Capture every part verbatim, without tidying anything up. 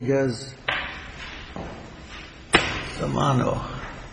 Rodriguez Samano.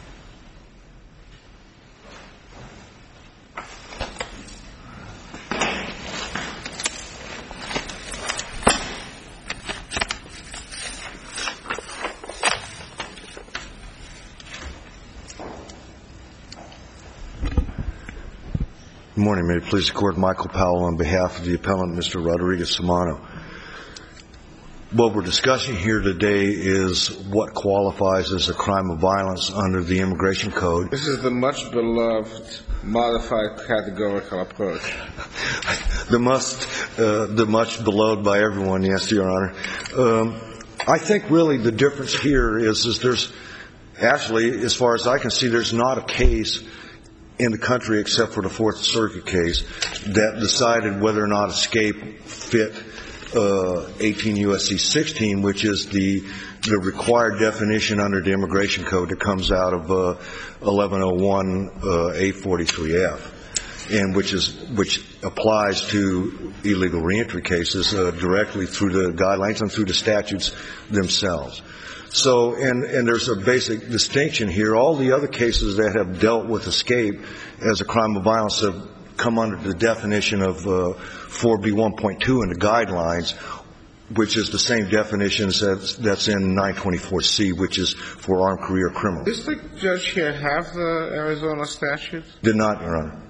Good morning. May it please the Court, Michael Powell on behalf of the appellant, Mister Rodriguez Samano. What we're discussing here today is what qualifies as a crime of violence under the Immigration Code. This is the much beloved modified categorical approach. the must, uh, the much beloved by everyone, yes, Your Honor. Um, I think really the difference here is, is there's actually, as far as I can see, there's not a case in the country except for the Fourth Circuit case that decided whether or not escape fit uh, eighteen U S C sixteen, which is the the required definition under the Immigration Code that comes out of uh, eleven oh one A forty-three F, and which is which applies to illegal reentry cases uh, directly through the guidelines and through the statutes themselves. So, and, and there's a basic distinction here. All the other cases that have dealt with escape as a crime of violence have come under the definition of uh, four B one point two in the guidelines, which is the same definition that's, that's in nine twenty-four C, which is for armed career criminals. Does the judge here have the Arizona statute? Did not, Your Honor.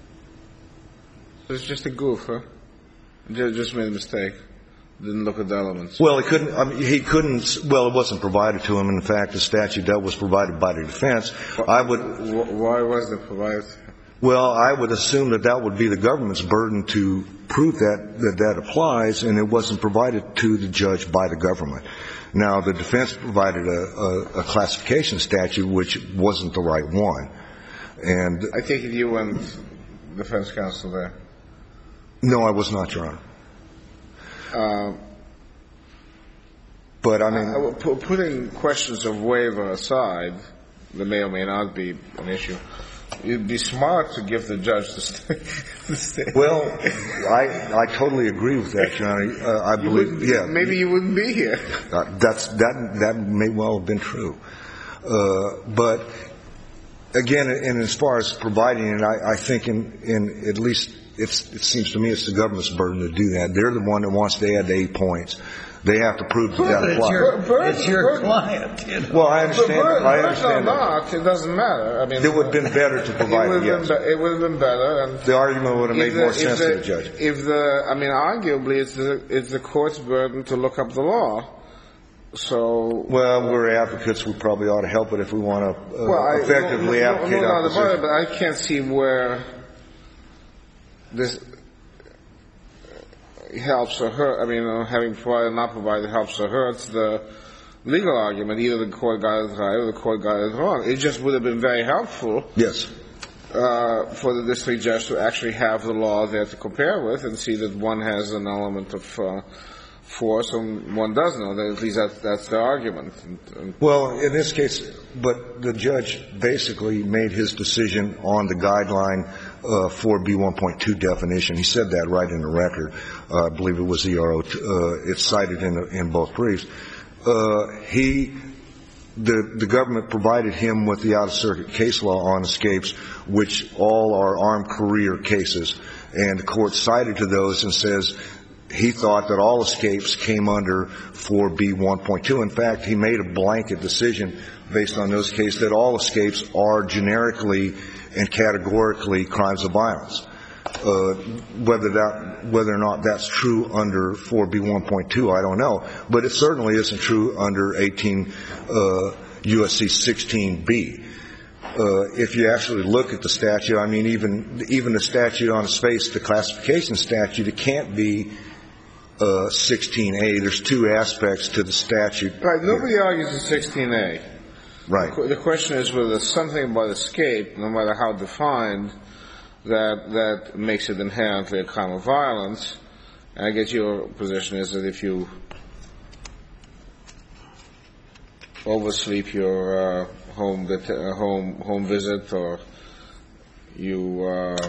So it's just a goof, huh? Judge just made a mistake. Didn't look at the elements. Well, he couldn't, I mean, he couldn't, well, it wasn't provided to him. In fact, the statute that was provided by the defense, I would. Why wasn't it provided? Well, I would assume that that would be the government's burden to prove that, that that applies, and it wasn't provided to the judge by the government. Now, the defense provided a, a, a classification statute which wasn't the right one. And I take it you weren't defense counsel there. No, I was not, Your Honor. Uh, but I mean, uh, putting questions of waiver aside, that may or may not be an issue. It'd be smart to give the judge the state. Well, I I totally agree with that, Your Honor. Uh, I believe, yeah. Maybe you wouldn't be here. Uh, that's that that may well have been true, uh, but again, and as far as providing it, I, I think in in at least. It's, it seems to me it's the government's burden to do that. They're the one that wants to add the eight points. They have to prove that that applies. It's your, it's your client. You know? Well, I understand. But I understand. Or not, it doesn't matter. I mean, it would have been better to provide it. Yes. Be, it would have been better. And the argument would have made the, more sense the, to the judge. If the, I mean, arguably, it's the it's the court's burden to look up the law. So, well, we're advocates. We probably ought to help it if we want to uh, well, effectively I, no, advocate no, no, our position. it, but I can't see where this helps or hurt. I mean, uh, having provided or not provided helps or hurts the legal argument. Either the court got it right or the court got it wrong. It just would have been very helpful. Yes. Uh, for the district judge to actually have the law there to compare with and see that one has an element of uh, force and one doesn't. At least that's, that's the argument. And, and well, in this case, but the judge basically made his decision on the guideline uh, four B one point two definition. He said that right in the record. Uh, I believe it was E R O. Uh, it's cited in, in both briefs. Uh, he, the, the government provided him with the out-of-circuit case law on escapes, which all are armed career cases. And the court cited to those and says he thought that all escapes came under four B one point two. In fact, he made a blanket decision based on those cases that all escapes are generically and categorically crimes of violence. Uh, whether that, whether or not that's true under four B one point two, I don't know. But it certainly isn't true under eighteen uh, U S C sixteen B. Uh, if you actually look at the statute, I mean, even even the statute on its face, the classification statute, it can't be uh, sixteen A. There's two aspects to the statute. Right. Nobody argues it's sixteen A. Right. The question is whether there's something about escape, no matter how defined, that that makes it inherently a crime of violence. And I guess your position is that if you oversleep your uh, home uh, home home visit, or you uh,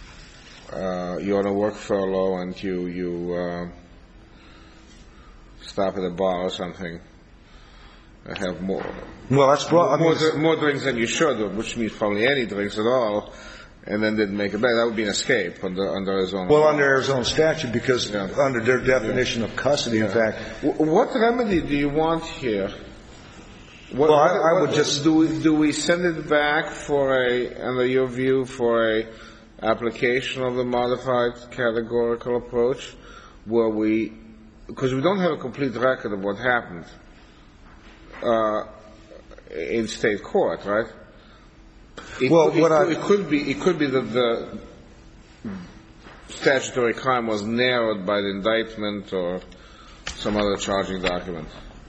uh, you're on a work furlough and you you uh, stop at a bar or something, and have more. Well, that's bro- I mean, more, dr- more drinks than you should, which means probably any drinks at all, and then didn't make it back. That would be an escape under under Arizona. Well, law. under Arizona statute, because Yeah. under their definition Yeah. of custody, in Yeah. fact. W- what remedy do you want here? What, Well, I- what- I would what- just- do we do we send it back for a, under your view, for a application of the modified categorical approach, where we, because we don't have a complete record of what happened uh, in state court, right? It Well, could, it, what could, I- it could be it could be that the statutory crime was narrowed by the indictment or some other charging document.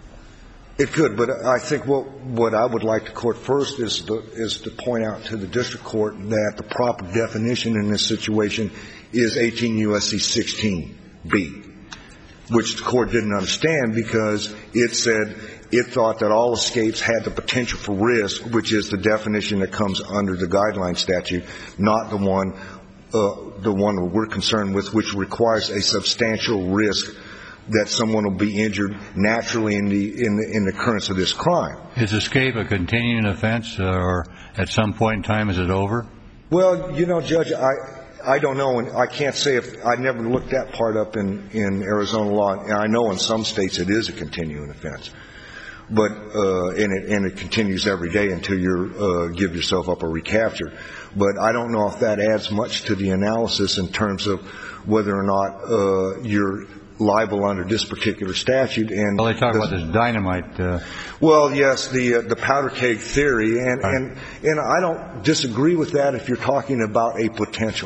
It could, but I think what what I would like the court first is to, is to point out to the district court that the proper definition in this situation is eighteen U S C sixteen B, which the court didn't understand because it said it thought that all escapes had the potential for risk, which is the definition that comes under the guideline statute, not the one uh, the one that we're concerned with, which requires a substantial risk that someone will be injured naturally in the in the in the occurrence of this crime. Is escape a continuing offense, uh, or at some point in time is it over? Well, you know, Judge, I I don't know, and I can't say if I never looked that part up in in Arizona law, and I know in some states it is a continuing offense, but uh, and it and it continues every day until you uh, give yourself up or recapture. But I don't know if that adds much to the analysis in terms of whether or not uh, you're liable under this particular statute. And Well, they talk about this dynamite. Uh, well, yes, the uh, the powder keg theory, and, Right. and and I don't disagree with that if you're talking about a potential,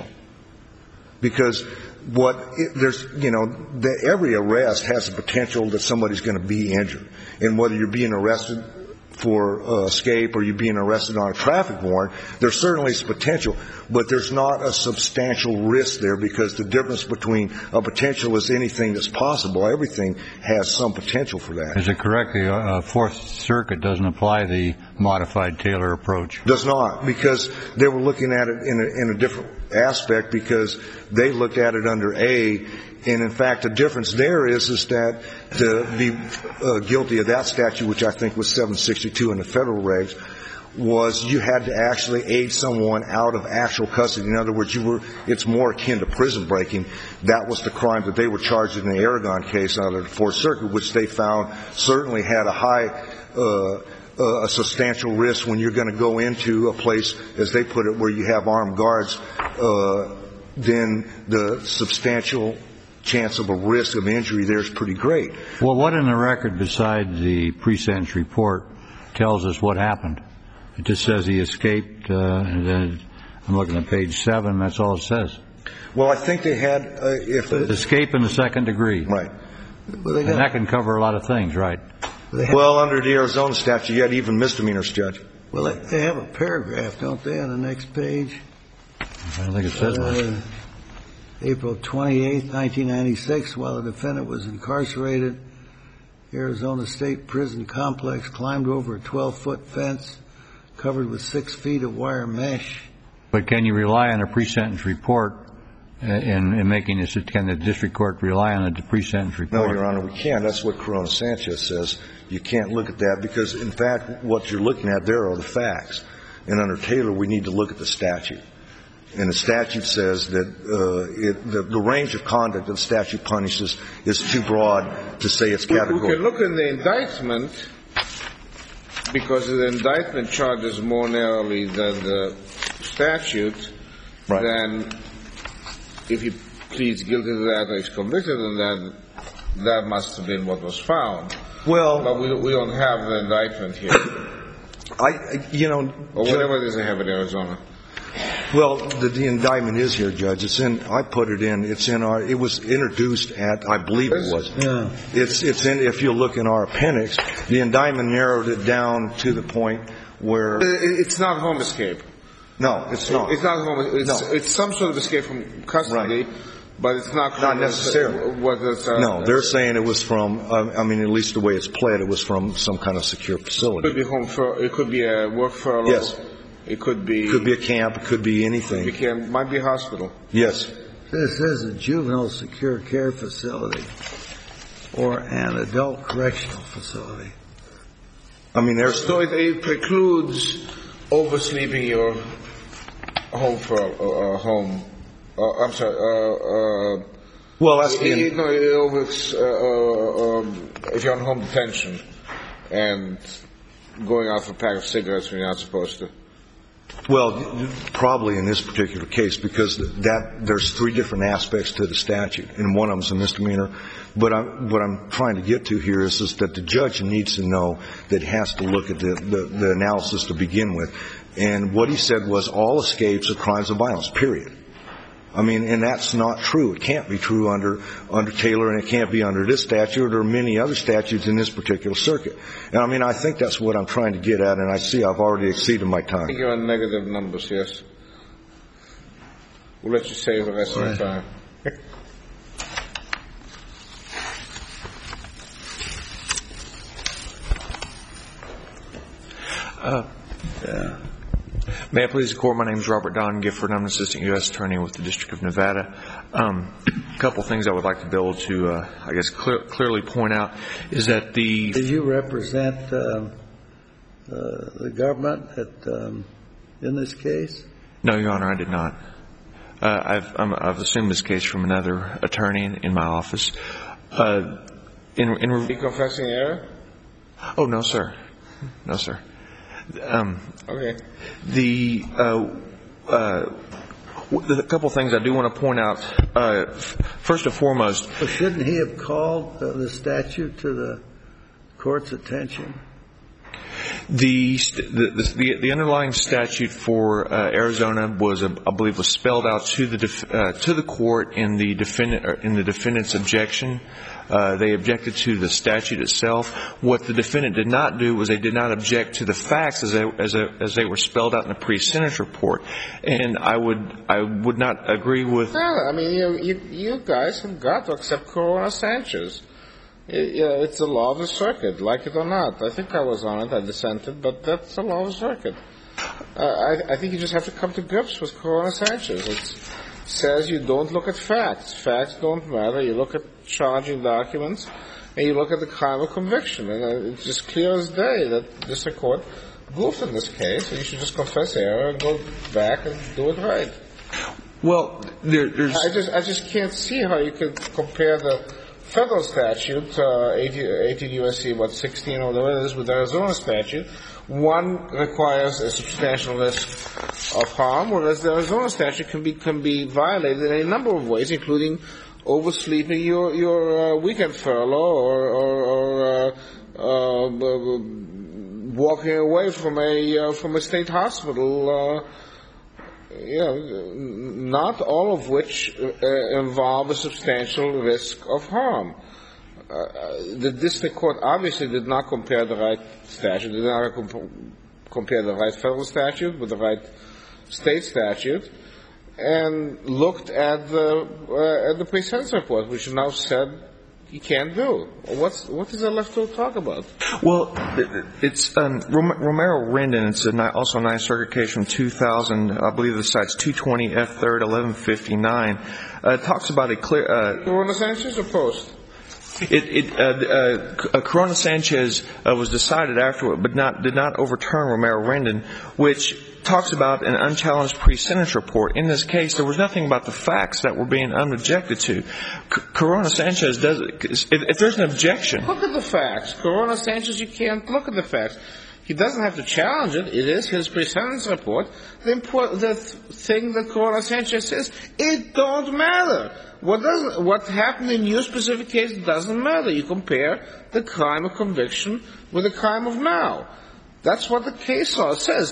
because what it, there's you know the, every arrest has the potential that somebody's going to be injured, and whether you're being arrested for uh, escape or you're being arrested on a traffic warrant, there certainly is potential, but there's not a substantial risk there, because the difference between a potential is anything that's possible. Everything has some potential for that. is it correct the uh, Fourth Circuit doesn't apply the modified Taylor approach? Does not, because they were looking at it in a, in a different aspect, because they looked at it under A, and in fact the difference there is is that to be uh, guilty of that statute, which I think was seven sixty-two in the federal regs, was you had to actually aid someone out of actual custody. In other words, you were it's more akin to prison breaking. That was the crime that they were charged in the Aragon case out of the Fourth Circuit, which they found certainly had a high uh, uh, a substantial risk when you're going to go into a place, as they put it, where you have armed guards. Uh, then the substantial chance of a risk of injury there is pretty great. Well, what in the record besides the pre-sentence report tells us what happened? It just says he escaped, uh, and then I'm looking at page seven, that's all it says. Well, I think they had, uh, if... Escape in the second degree. Right. Well, they And got, that can cover a lot of things, right? they have, Well, under the Arizona statute, you had even misdemeanors, Judge. well, they, they have a paragraph, don't they, on the next page? I don't think it says much. Uh, April twenty-eighth, nineteen ninety-six, while the defendant was incarcerated, Arizona State Prison Complex climbed over a twelve-foot fence covered with six feet of wire mesh. But can you rely on a pre-sentence report in, in making this? Can the district court rely on a pre-sentence report? No, Your Honor, we can't. That's what Corona Sanchez says. You can't look at that because, in fact, what you're looking at there are the facts. And under Taylor, we need to look at the statute. And the statute says that uh, it, the, the range of conduct that the statute punishes is too broad to say it's We, we categorical. can look in the indictment, because the indictment charges more narrowly than the statute. Right. Then, if he pleads guilty to that or is convicted, and then that must have been what was found. Well, But we, we don't have the indictment here, I, you know, or whatever it is they have in Arizona. well, the, the indictment is here, Judge. It's in. I put it in. It's in our. It was introduced at. I believe it was. Yeah. It's it's in. If you look in our appendix, the indictment narrowed it down to the point where. It- It's not home escape. No, it's not. It's not home. It's, No. it's some sort of escape from custody, Right. but it's not. Not necessarily. What it's, uh, No, they're saying it was from. Uh, I mean, at least the way it's pled, it was from some kind of secure It could facility. be home fur. It could be a work furlough. Yes. It could be. It could be a camp. It could be It anything. can, might be a hospital. Yes. This is a juvenile secure care facility. or an adult correctional facility. I mean, there's So it, it precludes oversleeping your home for uh, home. Uh, I'm sorry. Uh, uh, well, that's the it, no, it over, uh, uh, um, if you're on home detention and going out for a pack of cigarettes when you're not supposed to. Well, probably in this particular case, because that there's three different aspects to the statute, and one of them is a misdemeanor. But I'm, what I'm trying to get to here is, is that the judge needs to know that he has to look at the, the, the analysis to begin with. And what he said was all escapes are crimes of violence, period. I mean, and that's not true. It can't be true under under Taylor, and it can't be under this statute or many other statutes in this particular circuit. And I mean, I think that's what I'm trying to get at, and I see I've already exceeded my time. I think you're on negative numbers, yes. We'll let you save the rest Right. of the time. Uh, Yeah. May I please the Court? My name is Robert Don Gifford. I'm an assistant U S attorney with the District of Nevada. Um, a couple things I would like to be able to, uh, I guess, clear, clearly point out is that the... Did you represent um, uh, the government at, um, in this case? No, Your Honor, I did not. Uh, I've, I'm, I've assumed this case from another attorney in, in my office. Uh, in, in, Are you confessing error? oh, no, sir. No, sir. Um, Okay. The uh, uh, a couple of things I do want to point out. Uh, f- first and foremost, Well, shouldn't he have called uh, the statute to the court's attention? the the the, the underlying statute for uh, Arizona was, uh, I believe, was spelled out to the def- uh, to the court in the defendant or in the defendant's objection. Uh, they objected to the statute itself. What the defendant did not do was they did not object to the facts as they, as, they, as they were spelled out in the pre-sentence report. And I would I would not agree with. Well, I mean, you, you, you guys have got to accept Corona Sanchez. It, you know, it's the law of the circuit, like it or not. I think I was on it. I dissented, but that's the law of the circuit. Uh, I, I think you just have to come to grips with Corona Sanchez. It says you don't look at facts. Facts don't matter. You look at charging documents, and you look at the crime of conviction. And uh, it's just clear as day that the district court goofed in this case, and you should just confess error and go back and do it right. Well, there, there's. I just I just can't see how you could compare the federal statute, uh, eighteen U S C, what, sixteen or whatever it is, with the Arizona statute. One requires a substantial risk of harm, whereas the Arizona statute can be can be violated in a number of ways, including oversleeping your your uh, weekend furlough or or, or uh, uh, walking away from a uh, from a state hospital. Uh, you know, not all of which uh, involve a substantial risk of harm. Uh, the district court obviously did not compare the right statute, did not comp- compare the right federal statute with the right state statute, and looked at the uh, at the pre-sentence report, which now said you can't do. What's what is there left to talk about? Well, it's um, Romero Rendon. It's a, also a Ninth Circuit case from two thousand. I believe the site's two twenty F third eleven fifty-nine. Uh, it talks about a clear. Uh, Corona Sanchez or post? It, it, uh, uh, Corona Sanchez uh, was decided afterward, but not did not overturn Romero Rendon, which talks about an unchallenged pre-sentence report. In this case, there was nothing about the facts that were being unobjected to. C- Corona Sanchez does. If, if there's an objection, look at the facts. Corona Sanchez, you can't look at the facts. He doesn't have to challenge it. It is his pre-sentence report. The, import, the th- thing that Corona Sanchez says, it don't matter. What doesn't, what happened in your specific case doesn't matter. You compare the crime of conviction with the crime of now. That's what the case law says.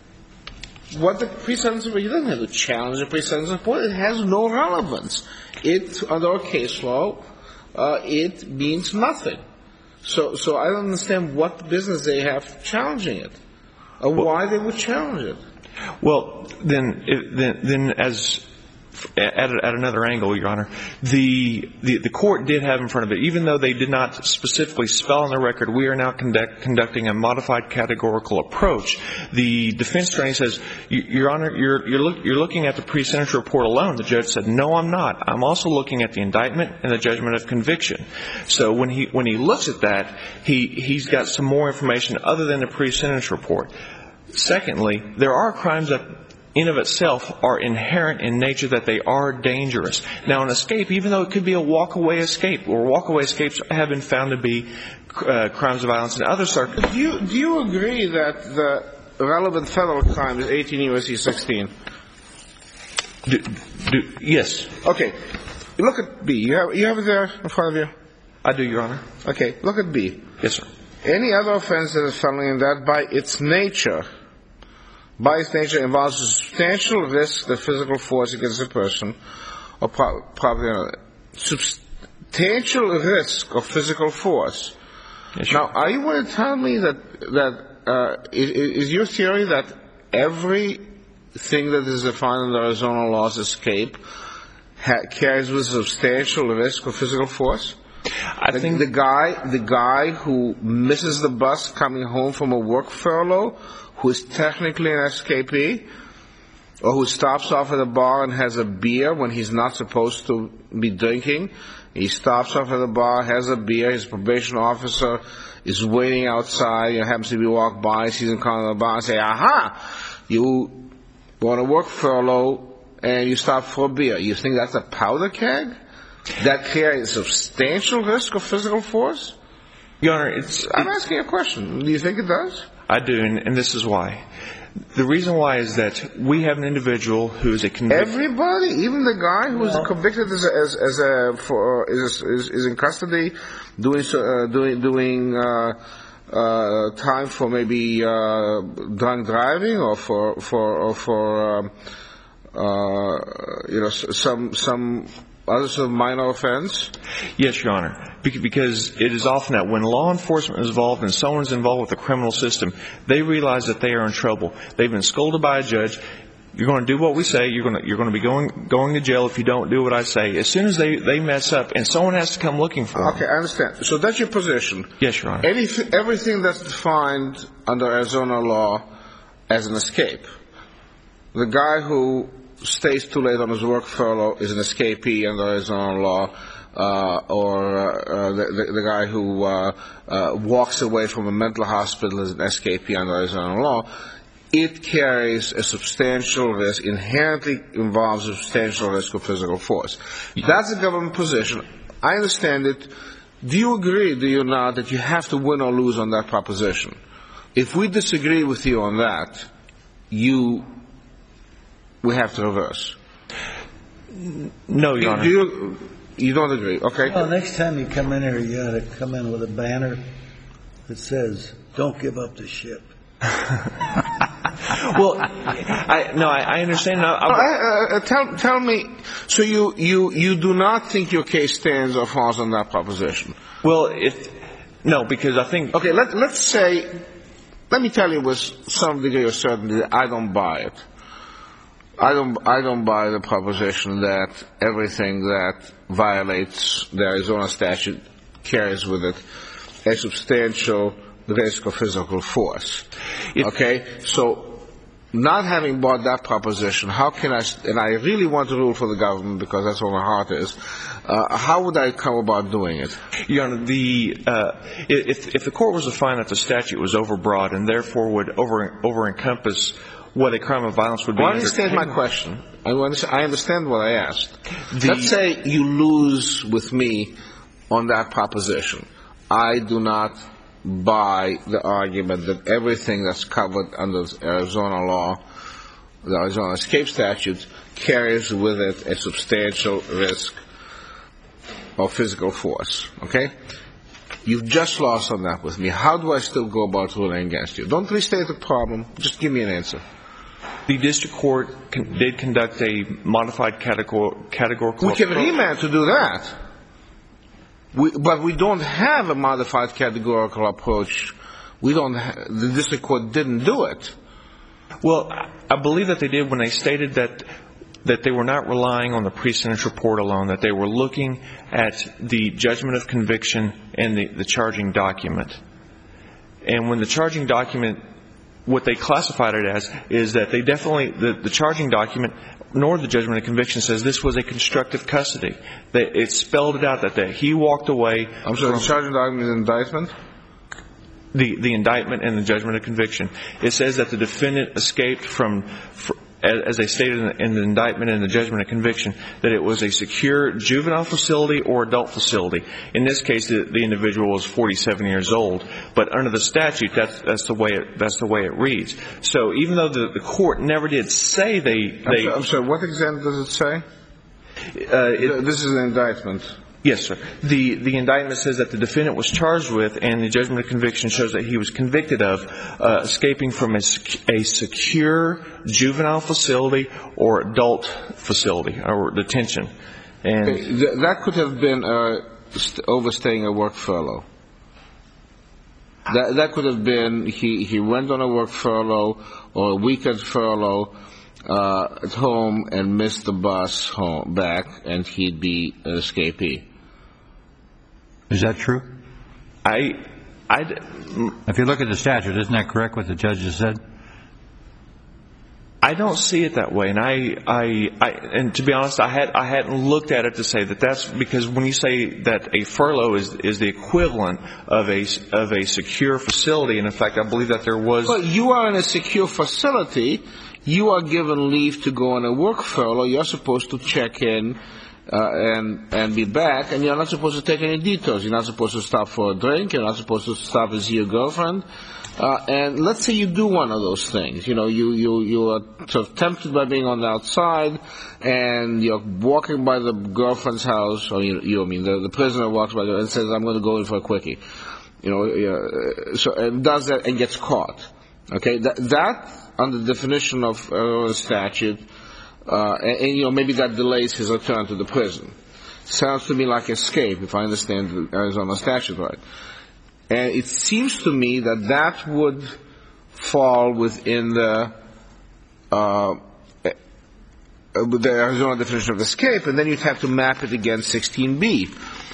What the pre-sentence report, you don't have to challenge the pre-sentence report. It has no relevance. It, under our case law, uh, it means nothing. So, so I don't understand what business they have challenging it, or why they would challenge it. well, then, then, then as at, at another angle, Your Honor. The, the the court did have in front of it, even though they did not specifically spell on the record, we are now conduct, conducting a modified categorical approach. The defense attorney says, Your Honor, you're you're, look, you're looking at the pre-sentence report alone. The judge said, no, I'm not. I'm also looking at the indictment and the judgment of conviction. So when he when he looks at that, he he's got some more information other than the pre-sentence report. Secondly, there are crimes that in of itself are inherent in nature that they are dangerous. Now, an escape, even though it could be a walk-away escape, or walk-away escapes have been found to be uh, crimes of violence in other circumstances. Do you, do you agree that the relevant federal crime is eighteen U S C sixteen? Do, do, yes. Okay. Look at B. You have, you have it there in front of you? I do, Your Honor. Okay. Look at B. Yes, sir. Any other offense that is felony in that by its nature, by its nature involves a substantial risk of physical force against a person or pro- property. Substantial risk of physical force. Yes, sure. Now, are you going to tell me that that uh, is, is your theory that everything that is defined under Arizona law's escape ha- carries with substantial risk of physical force? I the, think the guy, the guy who misses the bus coming home from a work furlough, who is technically an escapee, or who stops off at a bar and has a beer when he's not supposed to be drinking. He stops off at a bar, has a beer, his probation officer is waiting outside, and happens to be walked by, sees him come to the bar and say, aha, you go on a work furlough and you stop for a beer. You think that's a powder keg? That carries substantial risk of physical force? Your Honor, it's... I'm it, asking a question. Do you think it does? I do, and, and this is why. The reason why is that we have an individual who is a convicted... Everybody, even the guy who is Well- convicted as a, as, as a for is, is is in custody, doing uh, doing doing uh, uh, time for maybe uh, drunk driving or for for or for um, uh, you know some some other sort of minor offense. Yes, Your Honor, because it is often that when law enforcement is involved and someone's involved with the criminal system, they realize that they are in trouble. They've been scolded by a judge. You're going to do what we say. You're going to you're going to be going going to jail if you don't do what I say. As soon as they, they mess up, and someone has to come looking for them. Okay, I understand. So that's your position. Yes, Your Honor. Anything, everything that's defined under Arizona law as an escape. The guy who stays too late on his work furlough is an escapee under Arizona law, uh, or uh, uh, the, the, the guy who uh, uh, walks away from a mental hospital is an escapee under Arizona law. It carries a substantial risk, inherently involves a substantial risk of physical force. That's the government position. I understand it. Do you agree, do you not, that you have to win or lose on that proposition? If we disagree with you on that, you... we have to reverse. No, Your Do, Honor. do you, you don't agree, okay? Well, next time you come in here, you ought to come in with a banner that says, don't give up the ship. Well, I, no, I, I understand. Now, Uh, uh, tell, tell me, so you, you, you do not think your case stands or falls on that proposition? well, if no, because I think Okay, let, let's say, let me tell you with some degree of certainty that I don't buy it. I don't, I don't buy the proposition that everything that violates the Arizona statute carries with it a substantial risk of physical force. If- Okay, so not having bought that proposition, how can I, and I really want to rule for the government because that's where my heart is, uh, how would I come about doing it? Your Honor, the uh, if if the court was to find that the statute was overbroad and therefore would over over encompass what a crime of violence would be. Well, I understand my question. I understand, I understand what I asked. The- Let's say you lose with me on that proposition. I do not buy the argument that everything that's covered under Arizona law, the Arizona escape statute, carries with it a substantial risk of physical force. Okay? You've just lost on that with me. How do I still go about ruling against you? Don't restate the problem. Just give me an answer. The district court con- did conduct a modified categor- categorical We can approach. remand to do that. We, but we don't have a modified categorical approach. We don't. Ha- the district court didn't do it. Well, I- I believe that they did when they stated that that they were not relying on the pre-sentence report alone, that they were looking at the judgment of conviction and the, the charging document. And when the charging document, what they classified it as, is that they definitely, the, the charging document nor the judgment of conviction says this was a constructive custody. They, it spelled it out that, that he walked away. I'm sorry, the charging document is indictment? The, the indictment and the judgment of conviction. It says that the defendant escaped from, from as they stated in the, in the indictment and the judgment of conviction, that it was a secure juvenile facility or adult facility. In this case, the, the individual was forty-seven years old, but under the statute, that's, that's the way it, that's the way it reads. So even though the, the court never did say they, they I'm, sorry, I'm sorry, what extent does it say? Uh, it, this is an indictment. Yes, sir. The the indictment says that the defendant was charged with, and the judgment of conviction shows that he was convicted of uh, escaping from a, a secure juvenile facility or adult facility or detention. And that could have been uh, overstaying a work furlough. That that could have been he he went on a work furlough or a weekend furlough uh, at home and missed the bus home back, and he'd be an escapee. Is that true? I, I, if you look at the statute, isn't that correct what the judge has said? I don't see it that way, and I, I, I, and to be honest, I had, I hadn't looked at it to say that that's because when you say that a furlough is is the equivalent of a of a secure facility, and in fact, I believe that there was. Well, you are in a secure facility. You are given leave to go on a work furlough. You're supposed to check in. Uh, and and be back, and you're not supposed to take any detours. You're not supposed to stop for a drink. You're not supposed to stop and see your girlfriend. Uh, and let's say you do one of those things. You know, you you you are sort of tempted by being on the outside, and you're walking by the girlfriend's house, or you, you I mean the, the prisoner walks by there and says, "I'm going to go in for a quickie." You know, uh, so and does that and gets caught. Okay, that that under the definition of uh, statute. Uh, and, and, you know, maybe that delays his return to the prison. Sounds to me like escape, if I understand the Arizona statute right. And it seems to me that that would fall within the, uh, the Arizona definition of escape, and then you'd have to map it against sixteen B.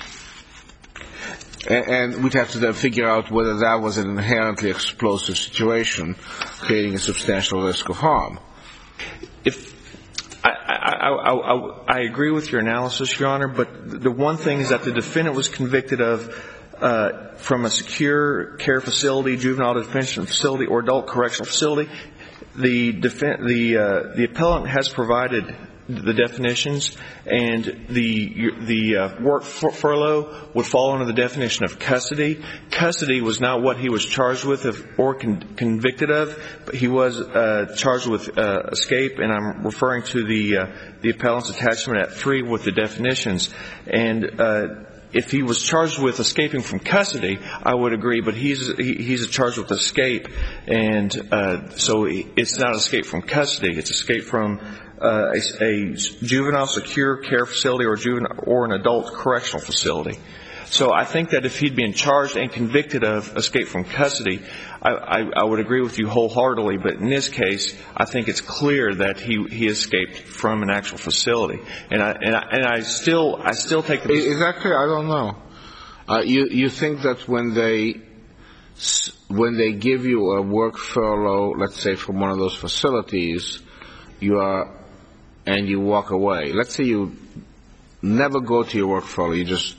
And, and we'd have to then figure out whether that was an inherently explosive situation, creating a substantial risk of harm. If I, I, I, I, I agree with your analysis, Your Honor, but the one thing is that the defendant was convicted of uh, from a secure care facility, juvenile detention facility, or adult correctional facility. The defen- the uh, the appellant has provided the definitions, and the the uh, work fur- furlough would fall under the definition of custody. Custody was not what he was charged with or con- convicted of, but he was uh, charged with uh, escape, and I'm referring to the uh, the appellant's attachment at three with the definitions. And uh, if he was charged with escaping from custody, I would agree, but he's he, he's charged with escape, and uh, so it's not escape from custody; it's escape from Uh, a, a juvenile secure care facility or juvenile or an adult correctional facility. So I think that if he'd been charged and convicted of escape from custody, I, I, I would agree with you wholeheartedly. But in this case, I think it's clear that he, he escaped from an actual facility. And I and I, and I still I still take the is that clear? I don't know. Uh, you you think that when they when they give you a work furlough, let's say from one of those facilities, you are and you walk away. Let's say you never go to your work furlough, you just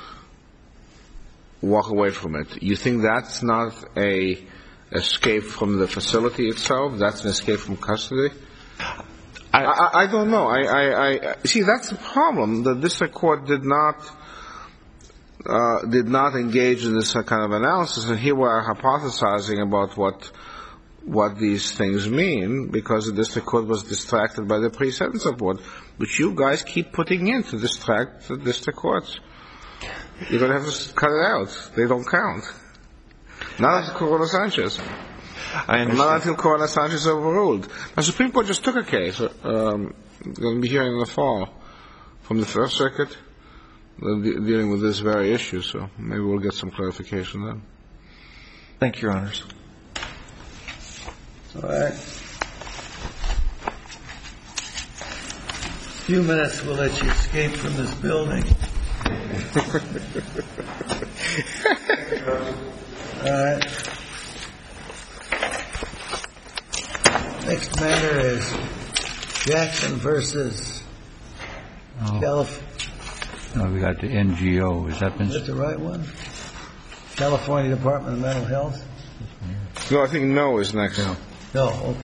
walk away from it. You think that's not a escape from the facility itself? That's an escape from custody? I, I, I don't know. I, I, I see. That's the problem. The district court did not uh, did not engage in this kind of analysis, and here we are hypothesizing about what. what these things mean, because the district court was distracted by the pre-sentence report, which you guys keep putting in to distract the district courts. You're going to have to cut it out. They don't count. Not until Corona Sanchez. I understand. Not until Corona Sanchez overruled. The Supreme Court just took a case, um, going to be hearing in the fall, from the First Circuit, de- dealing with this very issue, so maybe we'll get some clarification then. Thank you, Your Honors. All right. few minutes, we'll let you escape from this building. All right. Next matter is Jackson versus Oh, Calif. no, we got the N G O. Has that been? Is that the right one? California Department of Mental Health? No, I think no is next. No. Okay.